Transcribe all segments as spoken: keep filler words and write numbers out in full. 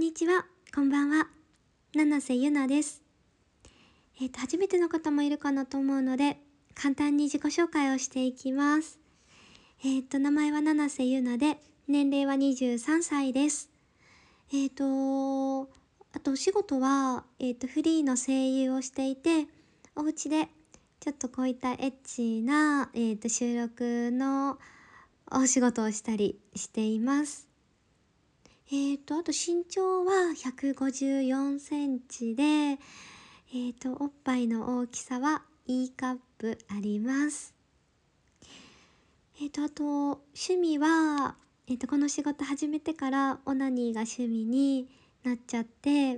にちは、こんばんは。七瀬ゆなです。えっ、と、初めての方もいるかなと思うので、簡単に自己紹介をしていきます。えっ、と、名前は七瀬ゆなで、年齢はにじゅうさんさいです。えっ、と、あとお仕事は、えっ、と、フリーの声優をしていて、お家でちょっとこういったエッチな、えっ、と、収録のお仕事をしたりしています。えーと、あと身長はひゃくごじゅうよんセンチで、えーと、おっぱいの大きさは E カップあります。えーと、あと、趣味は、えーと、この仕事始めてからオナニーが趣味になっちゃって、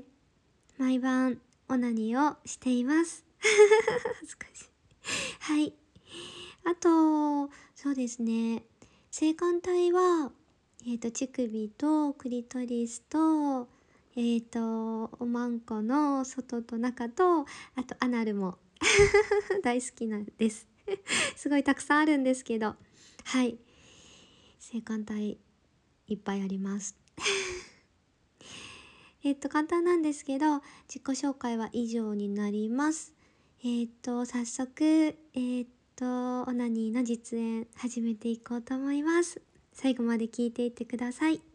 毎晩オナニーをしています。恥ずかしい。はい。あと、そうですね。性感帯は、えっと、乳首とクリトリスと、えっと、おまんこの外と中と、あとアナルも大好きなんです。すごいたくさんあるんですけど、はい。性感帯いっぱいあります。えっと、簡単なんですけど、自己紹介は以上になります。えっと、早速、えっと、オナニーの実演始めていこうと思います。最後まで聞いていってください。